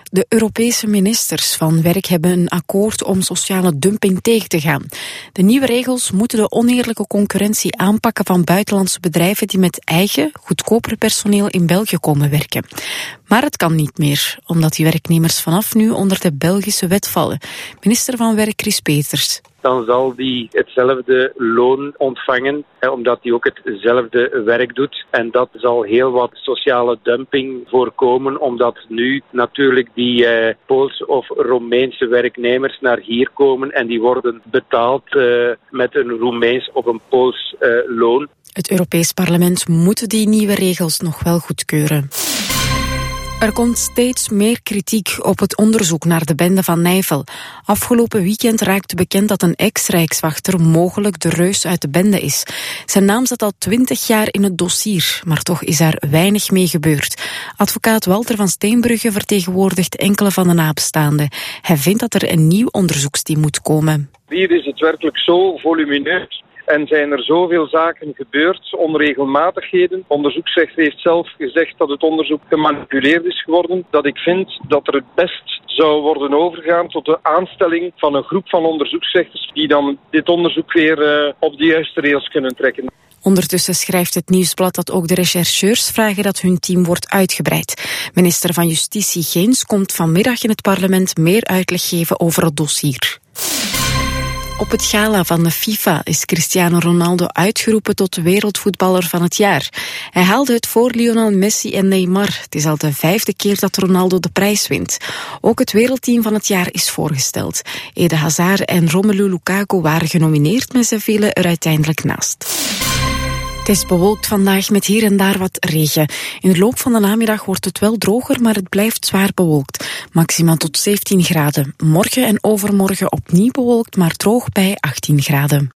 De Europese ministers van Werk hebben een akkoord om sociale dumping tegen te gaan. De nieuwe regels moeten de oneerlijke concurrentie aanpakken van buitenlandse bedrijven die met eigen, goedkoper personeel in België komen werken. Maar het kan niet meer, omdat die werknemers vanaf nu onder de Belgische wet vallen. Minister van Werk Chris Peeters. Dan zal die hetzelfde loon ontvangen, omdat hij ook hetzelfde werk doet. En dat zal heel wat sociale dumping voorkomen, omdat nu natuurlijk die Poolse of Roemeense werknemers naar hier komen en die worden betaald met een Roemeens of een Pools loon. Het Europees Parlement moet die nieuwe regels nog wel goedkeuren. Er komt steeds meer kritiek op het onderzoek naar de bende van Nijvel. Afgelopen weekend raakte bekend dat een ex-rijkswachter mogelijk de reus uit de bende is. Zijn naam zat al 20 jaar in het dossier, maar toch is er weinig mee gebeurd. Advocaat Walter van Steenbrugge vertegenwoordigt enkele van de nabestaanden. Hij vindt dat er een nieuw onderzoeksteam moet komen. Hier is het werkelijk zo volumineus. En zijn er zoveel zaken gebeurd, onregelmatigheden. Onderzoeksrechter heeft zelf gezegd dat het onderzoek gemanipuleerd is geworden. Dat ik vind dat er het best zou worden overgegaan tot de aanstelling van een groep van onderzoeksrechters die dan dit onderzoek weer op de juiste rails kunnen trekken. Ondertussen schrijft het Nieuwsblad dat ook de rechercheurs vragen dat hun team wordt uitgebreid. Minister van Justitie Geens komt vanmiddag in het parlement meer uitleg geven over het dossier. Op het gala van de FIFA is Cristiano Ronaldo uitgeroepen tot wereldvoetballer van het jaar. Hij haalde het voor Lionel Messi en Neymar. Het is al de 5e keer dat Ronaldo de prijs wint. Ook het wereldteam van het jaar is voorgesteld. Eden Hazard en Romelu Lukaku waren genomineerd, maar ze vielen er uiteindelijk naast. Het is bewolkt vandaag met hier en daar wat regen. In de loop van de namiddag wordt het wel droger, maar het blijft zwaar bewolkt. Maximaal tot 17 graden. Morgen en overmorgen opnieuw bewolkt, maar droog bij 18 graden.